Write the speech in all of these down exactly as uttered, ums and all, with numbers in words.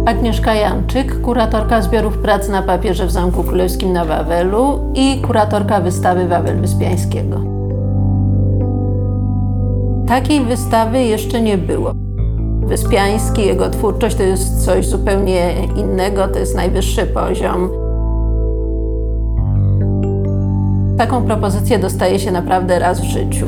Agnieszka Janczyk, kuratorka zbiorów prac na papierze w Zamku Królewskim na Wawelu i kuratorka wystawy Wawel Wyspiańskiego. Takiej wystawy jeszcze nie było. Wyspiański, jego twórczość to jest coś zupełnie innego, to jest najwyższy poziom. Taką propozycję dostaje się naprawdę raz w życiu.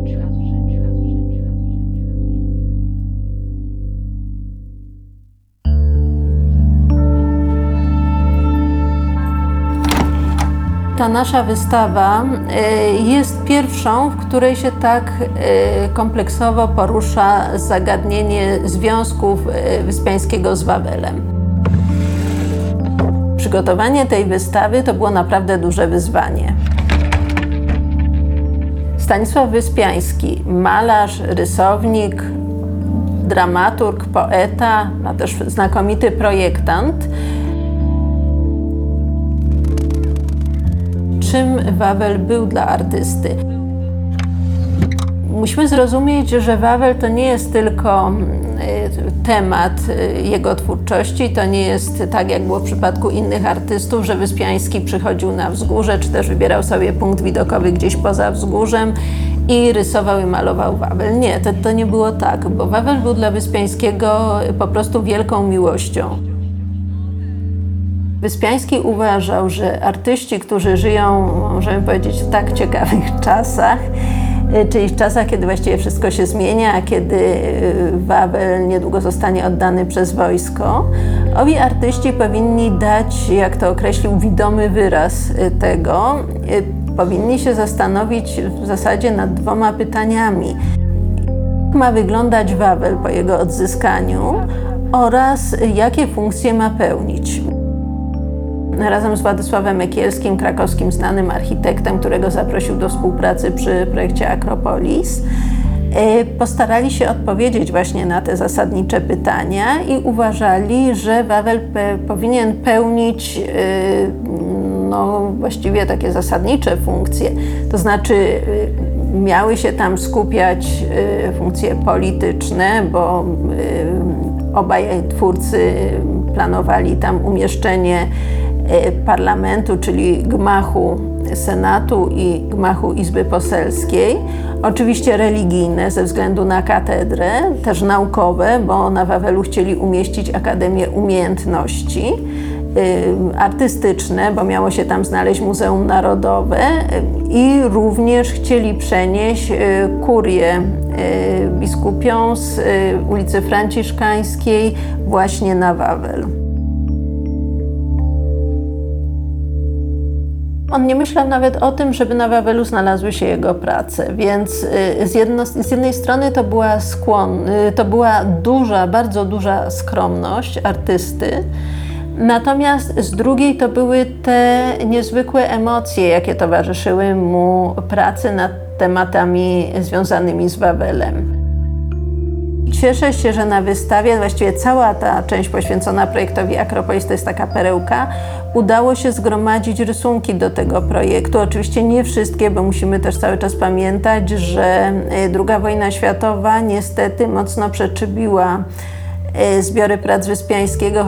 Ta nasza wystawa jest pierwszą, w której się tak kompleksowo porusza zagadnienie związków Wyspiańskiego z Wawelem. Przygotowanie tej wystawy to było naprawdę duże wyzwanie. Stanisław Wyspiański, malarz, rysownik, dramaturg, poeta, a też znakomity projektant. Czym Wawel był dla artysty? Musimy zrozumieć, że Wawel to nie jest tylko temat jego twórczości, to nie jest tak, jak było w przypadku innych artystów, że Wyspiański przychodził na wzgórze, czy też wybierał sobie punkt widokowy gdzieś poza wzgórzem i rysował i malował Wawel. Nie, to, to nie było tak, bo Wawel był dla Wyspiańskiego po prostu wielką miłością. Wyspiański uważał, że artyści, którzy żyją, możemy powiedzieć, w tak ciekawych czasach, czyli w czasach, kiedy właściwie wszystko się zmienia, a kiedy Wawel niedługo zostanie oddany przez wojsko, owi artyści powinni dać, jak to określił, widomy wyraz tego. Powinni się zastanowić w zasadzie nad dwoma pytaniami. Jak ma wyglądać Wawel po jego odzyskaniu oraz jakie funkcje ma pełnić. Razem z Władysławem Ekielskim, krakowskim znanym architektem, którego zaprosił do współpracy przy projekcie Akropolis, postarali się odpowiedzieć właśnie na te zasadnicze pytania i uważali, że Wawel pe- powinien pełnić no, właściwie takie zasadnicze funkcje. To znaczy miały się tam skupiać funkcje polityczne, bo obaj twórcy planowali tam umieszczenie parlamentu, czyli gmachu Senatu i gmachu Izby Poselskiej. Oczywiście religijne ze względu na katedrę, też naukowe, bo na Wawelu chcieli umieścić Akademię Umiejętności, artystyczne, bo miało się tam znaleźć Muzeum Narodowe i również chcieli przenieść kurię biskupią z ulicy Franciszkańskiej właśnie na Wawel. On nie myślał nawet o tym, żeby na Wawelu znalazły się jego prace, więc z, jedno, z jednej strony to była skłon, to była duża, bardzo duża skromność artysty, natomiast z drugiej to były te niezwykłe emocje, jakie towarzyszyły mu pracy nad tematami związanymi z Wawelem. Cieszę się, że na wystawie, właściwie cała ta część poświęcona projektowi Akropolis, to jest taka perełka, udało się zgromadzić rysunki do tego projektu. Oczywiście nie wszystkie, bo musimy też cały czas pamiętać, że druga wojna światowa niestety mocno przeczybiła zbiory prac Wyspiańskiego.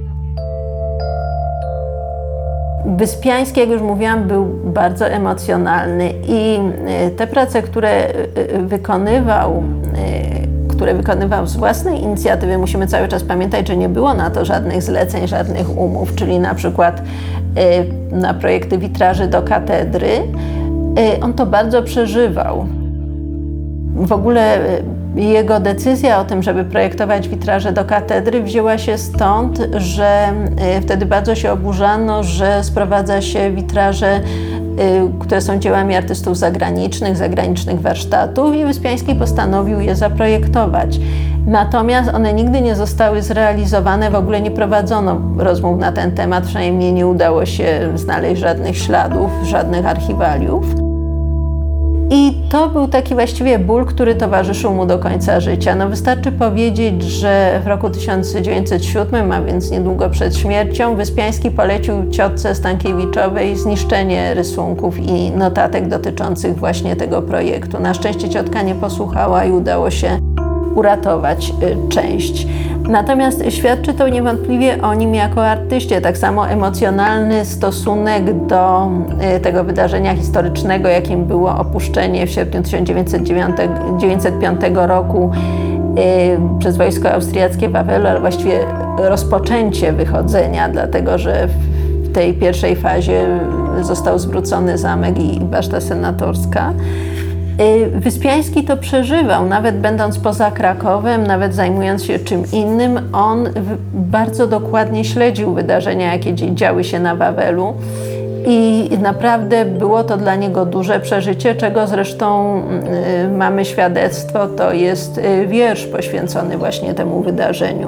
Wyspiański, jak już mówiłam, był bardzo emocjonalny i te prace, które wykonywał, które wykonywał z własnej inicjatywy, musimy cały czas pamiętać, że nie było na to żadnych zleceń, żadnych umów, czyli na przykład na projekty witraży do katedry. On to bardzo przeżywał. W ogóle jego decyzja o tym, żeby projektować witraże do katedry, wzięła się stąd, że wtedy bardzo się oburzano, że sprowadza się witraże, które są dziełami artystów zagranicznych, zagranicznych warsztatów i Wyspiański postanowił je zaprojektować. Natomiast one nigdy nie zostały zrealizowane, w ogóle nie prowadzono rozmów na ten temat, przynajmniej nie udało się znaleźć żadnych śladów, żadnych archiwaliów. I to był taki właściwie ból, który towarzyszył mu do końca życia. No wystarczy powiedzieć, że w roku tysiąc dziewięćset siódmym, a więc niedługo przed śmiercią, Wyspiański polecił ciotce Stankiewiczowej zniszczenie rysunków i notatek dotyczących właśnie tego projektu. Na szczęście ciotka nie posłuchała i udało się uratować część. Natomiast świadczy to niewątpliwie o nim jako artyście, tak samo emocjonalny stosunek do tego wydarzenia historycznego, jakim było opuszczenie w sierpniu tysiąc dziewięćset piątego roku przez wojsko austriackie Wawelu, ale właściwie rozpoczęcie wychodzenia, dlatego że w tej pierwszej fazie został zwrócony zamek i baszta senatorska. Wyspiański to przeżywał, nawet będąc poza Krakowem, nawet zajmując się czym innym, on bardzo dokładnie śledził wydarzenia, jakie działy się na Wawelu i naprawdę było to dla niego duże przeżycie, czego zresztą mamy świadectwo, to jest wiersz poświęcony właśnie temu wydarzeniu.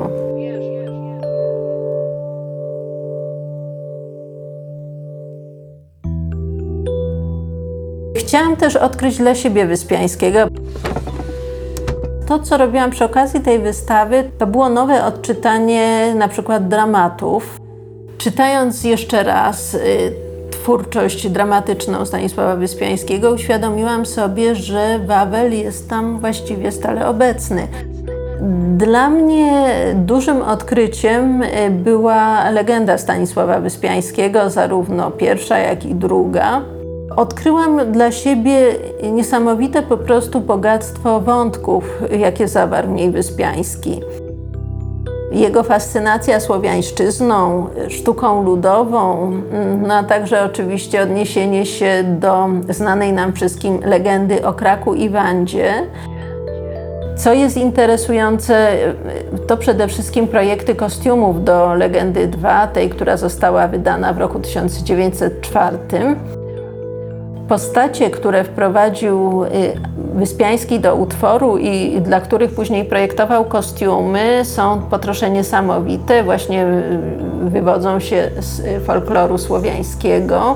Chciałam też odkryć dla siebie Wyspiańskiego. To, co robiłam przy okazji tej wystawy, to było nowe odczytanie na przykład dramatów. Czytając jeszcze raz y, twórczość dramatyczną Stanisława Wyspiańskiego, uświadomiłam sobie, że Wawel jest tam właściwie stale obecny. Dla mnie dużym odkryciem była legenda Stanisława Wyspiańskiego, zarówno pierwsza, jak i druga. Odkryłam dla siebie niesamowite po prostu bogactwo wątków, jakie zawarł w niej Wyspiański. Jego fascynacja słowiańszczyzną, sztuką ludową, no a także oczywiście odniesienie się do znanej nam wszystkim legendy o Kraku i Wandzie. Co jest interesujące, to przede wszystkim projekty kostiumów do Legendy dwa, tej, która została wydana w roku tysiąc dziewięćset czwartym. Postacie, które wprowadził Wyspiański do utworu i dla których później projektował kostiumy, są po trosze niesamowite, właśnie wywodzą się z folkloru słowiańskiego.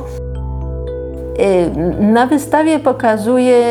Na wystawie pokazuje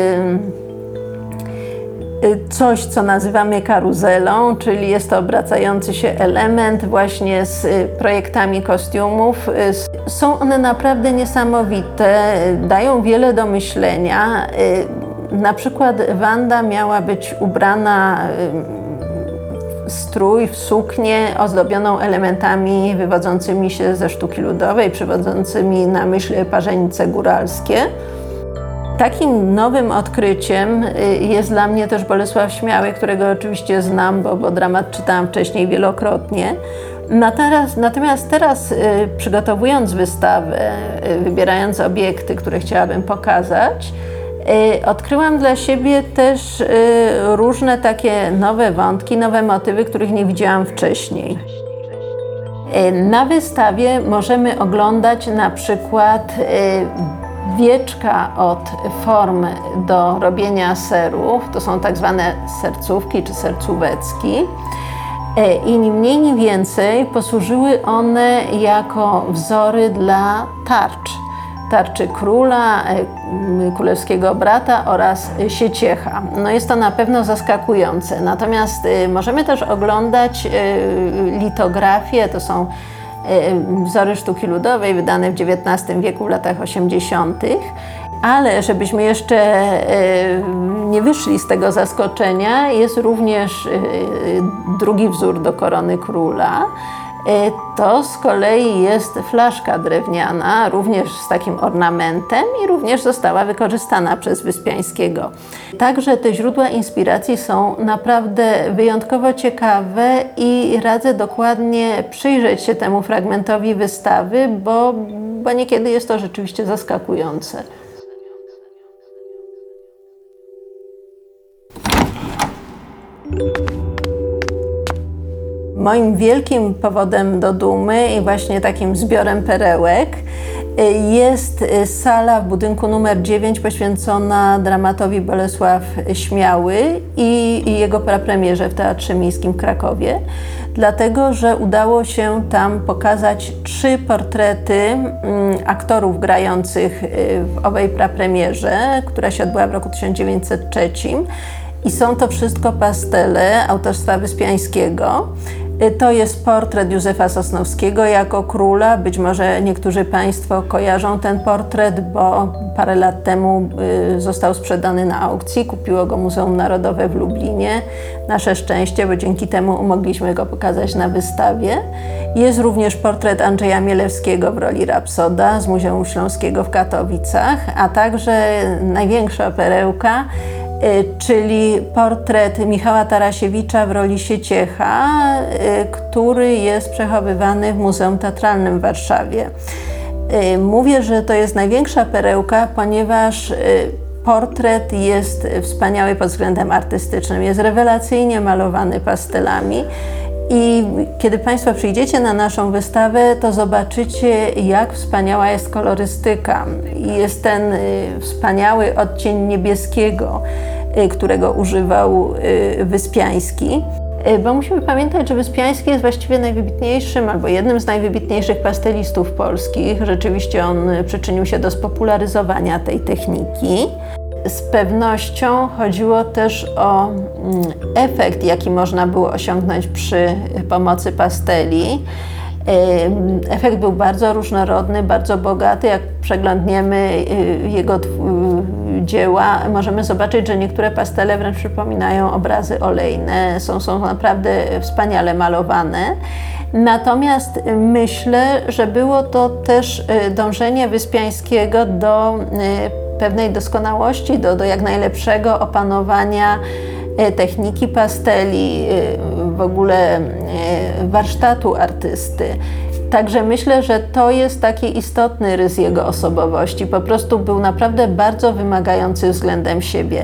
coś, co nazywamy karuzelą, czyli jest to obracający się element właśnie z projektami kostiumów. Są one naprawdę niesamowite, dają wiele do myślenia. Na przykład Wanda miała być ubrana w strój, w suknię ozdobioną elementami wywodzącymi się ze sztuki ludowej, przywodzącymi na myśl parzenice góralskie. Takim nowym odkryciem jest dla mnie też Bolesław Śmiały, którego oczywiście znam, bo, bo dramat czytałam wcześniej wielokrotnie. Natomiast teraz, przygotowując wystawę, wybierając obiekty, które chciałabym pokazać, odkryłam dla siebie też różne takie nowe wątki, nowe motywy, których nie widziałam wcześniej. Na wystawie możemy oglądać na przykład wieczka od form do robienia serów, to są tak zwane sercówki czy sercóweczki. I ni mniej, ni więcej posłużyły one jako wzory dla tarcz. Tarczy króla, królewskiego brata oraz sieciecha. No jest to na pewno zaskakujące. Natomiast możemy też oglądać litografie, to są wzory sztuki ludowej wydane w dziewiętnastym wieku, w latach osiemdziesiątych. Ale żebyśmy jeszcze nie wyszli z tego zaskoczenia, jest również drugi wzór do korony króla. To z kolei jest flaszka drewniana, również z takim ornamentem i również została wykorzystana przez Wyspiańskiego. Także te źródła inspiracji są naprawdę wyjątkowo ciekawe i radzę dokładnie przyjrzeć się temu fragmentowi wystawy, bo, bo niekiedy jest to rzeczywiście zaskakujące. Moim wielkim powodem do dumy i właśnie takim zbiorem perełek jest sala w budynku numer dziewięć poświęcona dramatowi Bolesław Śmiały i jego prapremierze w Teatrze Miejskim w Krakowie, dlatego że udało się tam pokazać trzy portrety aktorów grających w owej prapremierze, która się odbyła w roku tysiąc dziewięćset trzecim. I są to wszystko pastele autorstwa Wyspiańskiego. To jest portret Józefa Sosnowskiego jako króla. Być może niektórzy Państwo kojarzą ten portret, bo parę lat temu został sprzedany na aukcji. Kupiło go Muzeum Narodowe w Lublinie. Nasze szczęście, bo dzięki temu mogliśmy go pokazać na wystawie. Jest również portret Andrzeja Mielewskiego w roli Rapsoda z Muzeum Śląskiego w Katowicach, a także największa perełka, czyli portret Michała Tarasiewicza w roli Sieciecha, który jest przechowywany w Muzeum Teatralnym w Warszawie. Mówię, że to jest największa perełka, ponieważ portret jest wspaniały pod względem artystycznym, jest rewelacyjnie malowany pastelami. I kiedy Państwo przyjdziecie na naszą wystawę, to zobaczycie, jak wspaniała jest kolorystyka. Jest ten wspaniały odcień niebieskiego, którego używał Wyspiański. Bo musimy pamiętać, że Wyspiański jest właściwie najwybitniejszym albo jednym z najwybitniejszych pastelistów polskich. Rzeczywiście on przyczynił się do spopularyzowania tej techniki. Z pewnością chodziło też o efekt, jaki można było osiągnąć przy pomocy pasteli. Efekt był bardzo różnorodny, bardzo bogaty. Jak przeglądniemy jego dzieła, możemy zobaczyć, że niektóre pastele wręcz przypominają obrazy olejne. Są, są naprawdę wspaniale malowane. Natomiast myślę, że było to też dążenie Wyspiańskiego do pewnej doskonałości, do, do jak najlepszego opanowania techniki pasteli, w ogóle warsztatu artysty. Także myślę, że to jest taki istotny rys jego osobowości. Po prostu był naprawdę bardzo wymagający względem siebie.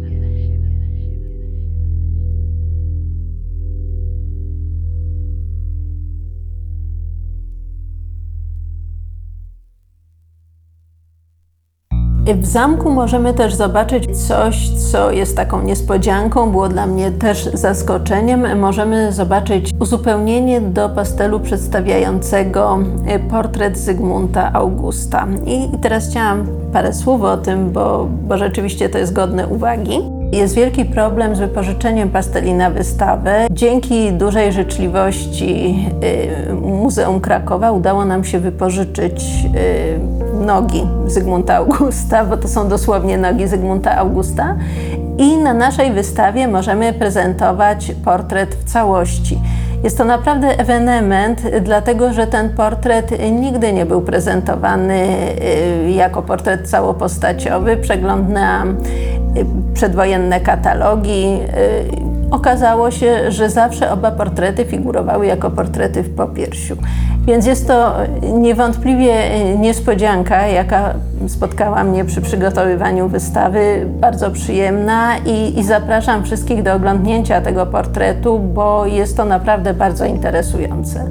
W zamku możemy też zobaczyć coś, co jest taką niespodzianką, było dla mnie też zaskoczeniem. Możemy zobaczyć uzupełnienie do pastelu przedstawiającego portret Zygmunta Augusta. I teraz chciałam parę słów o tym, bo, bo rzeczywiście to jest godne uwagi. Jest wielki problem z wypożyczeniem pasteli na wystawę. Dzięki dużej życzliwości Muzeum Krakowa udało nam się wypożyczyć nogi Zygmunta Augusta, bo to są dosłownie nogi Zygmunta Augusta. I na naszej wystawie możemy prezentować portret w całości. Jest to naprawdę ewenement, dlatego że ten portret nigdy nie był prezentowany jako portret całopostaciowy. Przeglądnęłam przedwojenne katalogi. Okazało się, że zawsze oba portrety figurowały jako portrety w popiersiu. Więc jest to niewątpliwie niespodzianka, jaka spotkała mnie przy przygotowywaniu wystawy, bardzo przyjemna i, i zapraszam wszystkich do oglądnięcia tego portretu, bo jest to naprawdę bardzo interesujące.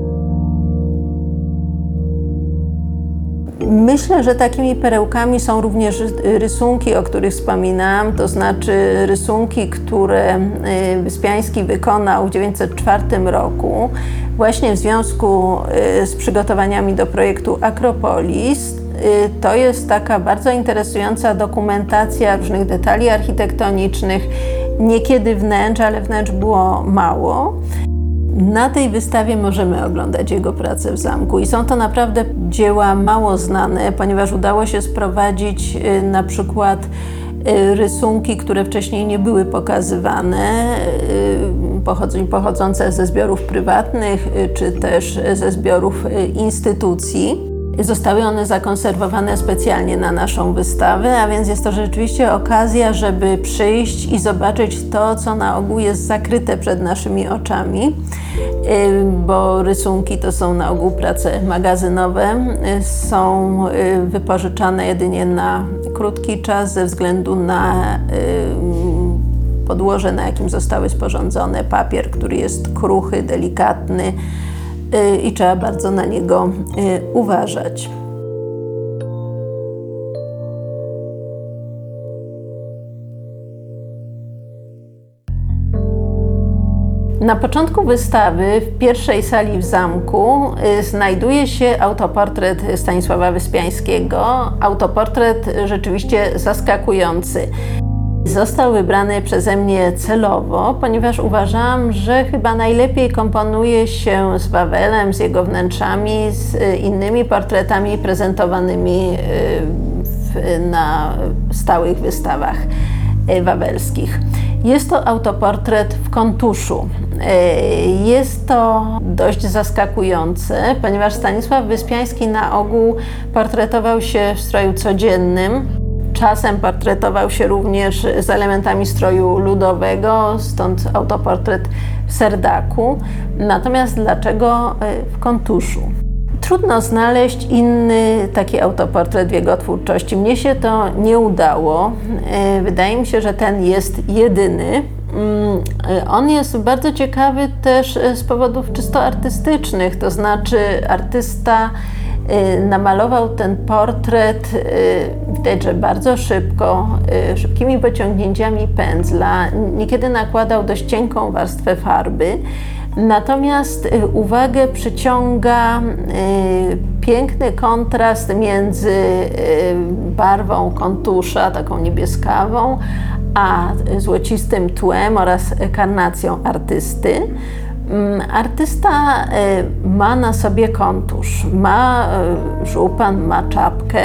Myślę, że takimi perełkami są również rysunki, o których wspominałam, to znaczy rysunki, które Wyspiański wykonał w tysiąc dziewięćset czwartym roku właśnie w związku z przygotowaniami do projektu Akropolis. To jest taka bardzo interesująca dokumentacja różnych detali architektonicznych, niekiedy wnętrz, ale wnętrz było mało. Na tej wystawie możemy oglądać jego pracę w zamku i są to naprawdę dzieła mało znane, ponieważ udało się sprowadzić na przykład rysunki, które wcześniej nie były pokazywane, pochodzące ze zbiorów prywatnych czy też ze zbiorów instytucji. Zostały one zakonserwowane specjalnie na naszą wystawę, a więc jest to rzeczywiście okazja, żeby przyjść i zobaczyć to, co na ogół jest zakryte przed naszymi oczami, bo rysunki to są na ogół prace magazynowe, są wypożyczane jedynie na krótki czas ze względu na podłoże, na jakim zostały sporządzone, papier, który jest kruchy, delikatny, i trzeba bardzo na niego uważać. Na początku wystawy, w pierwszej sali w zamku, znajduje się autoportret Stanisława Wyspiańskiego. Autoportret rzeczywiście zaskakujący. Został wybrany przeze mnie celowo, ponieważ uważałam, że chyba najlepiej komponuje się z Wawelem, z jego wnętrzami, z innymi portretami prezentowanymi w, na stałych wystawach wawelskich. Jest to autoportret w kontuszu. Jest to dość zaskakujące, ponieważ Stanisław Wyspiański na ogół portretował się w stroju codziennym. Czasem portretował się również z elementami stroju ludowego, stąd autoportret w serdaku. Natomiast dlaczego w kontuszu? Trudno znaleźć inny taki autoportret w jego twórczości. Mnie się to nie udało. Wydaje mi się, że ten jest jedyny. On jest bardzo ciekawy też z powodów czysto artystycznych, to znaczy artysta namalował ten portret, widać, że bardzo szybko, szybkimi pociągnięciami pędzla, niekiedy nakładał dość cienką warstwę farby. Natomiast uwagę przyciąga piękny kontrast między barwą kontusza, taką niebieskawą, a złocistym tłem oraz karnacją artysty. Artysta ma na sobie kontusz, ma żupan, ma czapkę.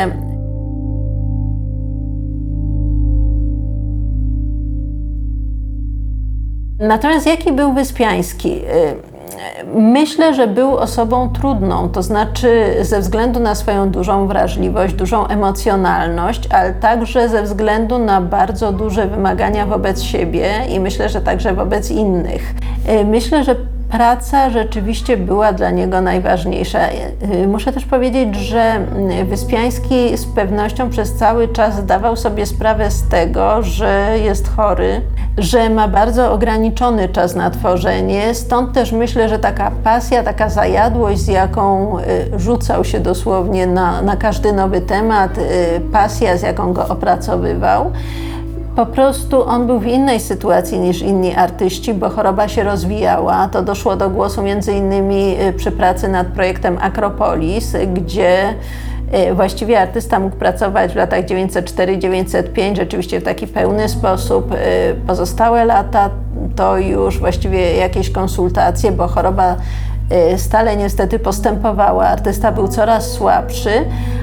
Natomiast jaki był Wyspiański? Myślę, że był osobą trudną, to znaczy ze względu na swoją dużą wrażliwość, dużą emocjonalność, ale także ze względu na bardzo duże wymagania wobec siebie i myślę, że także wobec innych. Myślę, że praca rzeczywiście była dla niego najważniejsza. Muszę też powiedzieć, że Wyspiański z pewnością przez cały czas zdawał sobie sprawę z tego, że jest chory, że ma bardzo ograniczony czas na tworzenie, stąd też myślę, że taka pasja, taka zajadłość, z jaką rzucał się dosłownie na, na każdy nowy temat, pasja, z jaką go opracowywał, po prostu on był w innej sytuacji niż inni artyści, bo choroba się rozwijała. To doszło do głosu między innymi przy pracy nad projektem Akropolis, gdzie właściwie artysta mógł pracować w latach dziewięćset cztery do dziewięćset pięć, rzeczywiście w taki pełny sposób. Pozostałe lata to już właściwie jakieś konsultacje, bo choroba stale niestety postępowała. Artysta był coraz słabszy,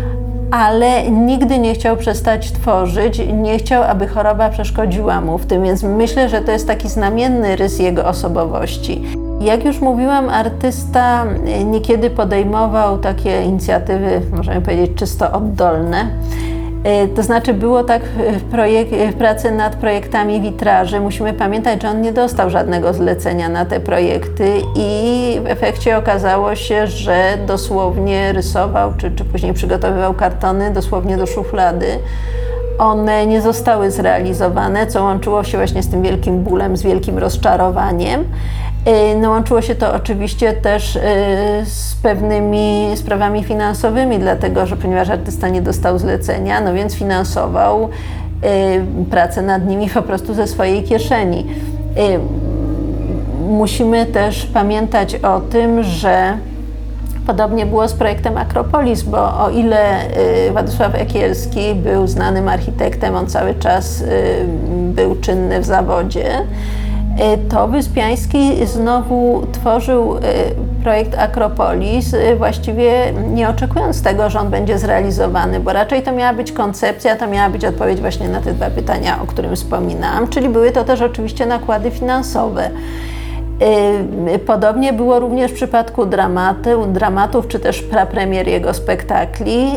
ale nigdy nie chciał przestać tworzyć, nie chciał, aby choroba przeszkodziła mu w tym, więc myślę, że to jest taki znamienny rys jego osobowości. Jak już mówiłam, artysta niekiedy podejmował takie inicjatywy, możemy powiedzieć, czysto oddolne. To znaczy było tak w, projek- w pracy nad projektami witraży. Musimy pamiętać, że on nie dostał żadnego zlecenia na te projekty i w efekcie okazało się, że dosłownie rysował, czy, czy później przygotowywał kartony dosłownie do szuflady. One nie zostały zrealizowane, co łączyło się właśnie z tym wielkim bólem, z wielkim rozczarowaniem. No, łączyło się to oczywiście też z pewnymi sprawami finansowymi, dlatego że ponieważ artysta nie dostał zlecenia, no więc finansował pracę nad nimi po prostu ze swojej kieszeni. Musimy też pamiętać o tym, że podobnie było z projektem Akropolis, bo o ile Władysław Ekielski był znanym architektem, on cały czas był czynny w zawodzie, to Wyspiański znowu tworzył projekt Akropolis, właściwie nie oczekując tego, że on będzie zrealizowany, bo raczej to miała być koncepcja, to miała być odpowiedź właśnie na te dwa pytania, o którym wspominałam, czyli były to też oczywiście nakłady finansowe. Podobnie było również w przypadku dramatu, dramatów, czy też prapremier jego spektakli.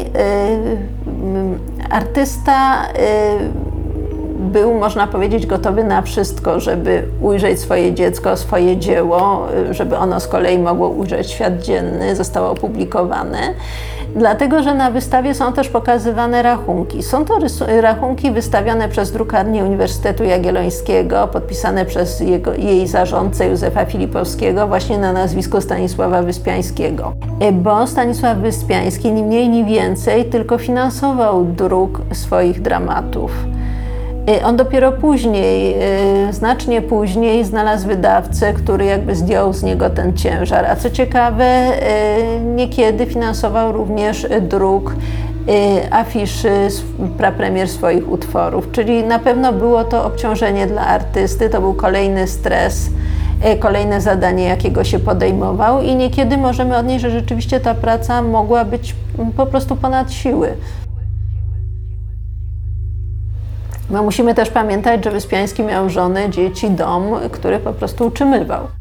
Artysta był, można powiedzieć, gotowy na wszystko, żeby ujrzeć swoje dziecko, swoje dzieło, żeby ono z kolei mogło ujrzeć świat dzienny, zostało opublikowane. Dlatego, że na wystawie są też pokazywane rachunki. Są to rachunki wystawione przez drukarnię Uniwersytetu Jagiellońskiego, podpisane przez jego, jej zarządcę Józefa Filipowskiego właśnie na nazwisko Stanisława Wyspiańskiego. Bo Stanisław Wyspiański ni mniej, ni więcej tylko finansował druk swoich dramatów. On dopiero później, znacznie później znalazł wydawcę, który jakby zdjął z niego ten ciężar. A co ciekawe, niekiedy finansował również druk afiszy prapremier swoich utworów. Czyli na pewno było to obciążenie dla artysty, to był kolejny stres, kolejne zadanie, jakiego się podejmował i niekiedy możemy odnieść, że rzeczywiście ta praca mogła być po prostu ponad siły. No musimy też pamiętać, że Wyspiański miał żonę, dzieci, dom, który po prostu utrzymywał.